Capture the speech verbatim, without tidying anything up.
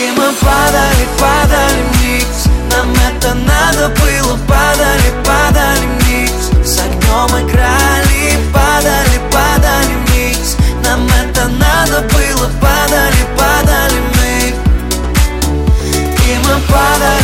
И мы падали, падали вниз. Нам это надо было, падали, падали вниз. С огнем играли, падали, падали вниз. Нам это надо было, падали, падали мы. И мы падали.